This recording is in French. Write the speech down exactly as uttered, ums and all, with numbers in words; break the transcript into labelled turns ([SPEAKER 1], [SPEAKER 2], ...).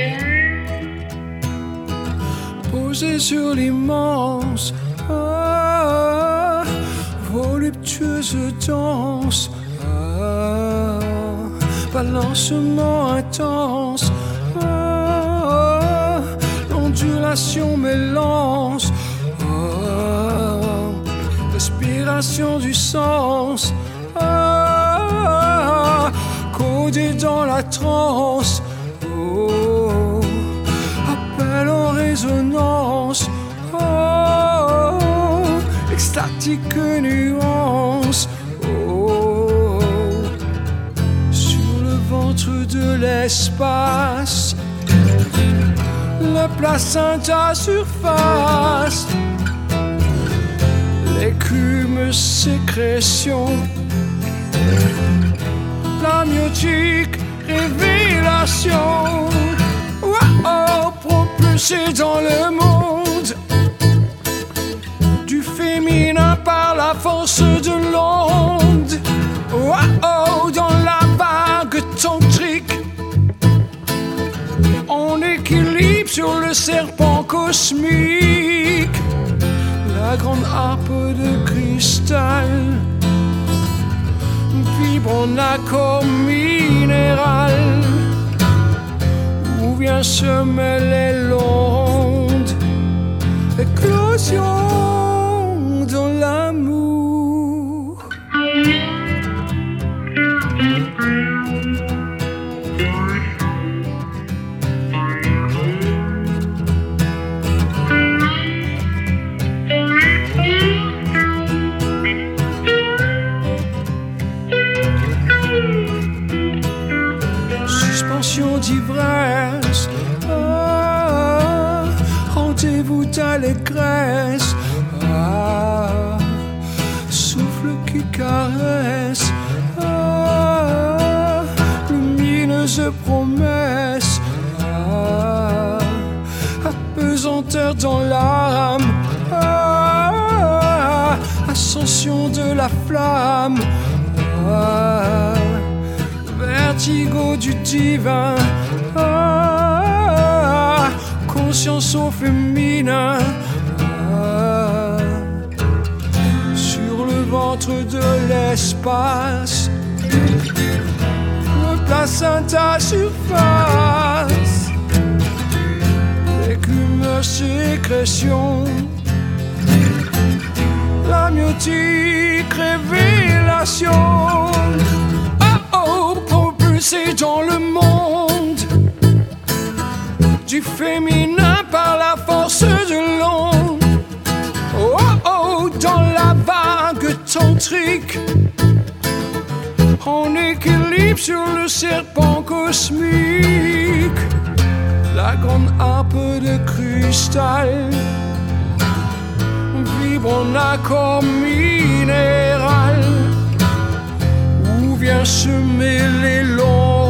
[SPEAKER 1] Posé sur l'immense, ah, voluptueuse danse, ah, balancement intense, ah, l'ondulation m'élance, ah, respiration du sens, ah, codé dans la transe, oh, appel en résonance, oh, extatique nuance, oh, sur le ventre de l'espace, le placenta surface, l'écume sécrétion, l'amniotique révélation, wow, propulsé dans le monde du féminin par la force de l'onde, wow, dans la vague tantrique, en équilibre sur le serpent cosmique, la grande harpe de cristal vibre en accord minéral, où vient se mêler l'onde, éclosion dans l'amour. Suspension d'ivresse, ah, rendez-vous d'allégresse, ah, souffle qui caresse, ah, lumineuse promesse, ah, apesanteur dans l'âme, ah, ascension de la flamme, ah, vertigo du divin, ah, conscience au féminin, ah, sur le ventre de l'espace, le placenta surface, l'écume sécrétion, l'amniotique révélation, propulsé dans le monde du féminin par la force de l'onde, oh oh, dans la vague tantrique, en équilibre sur le serpent cosmique, la grande harpe de cristal vibre en accord minéral, vient se mêler l'ombre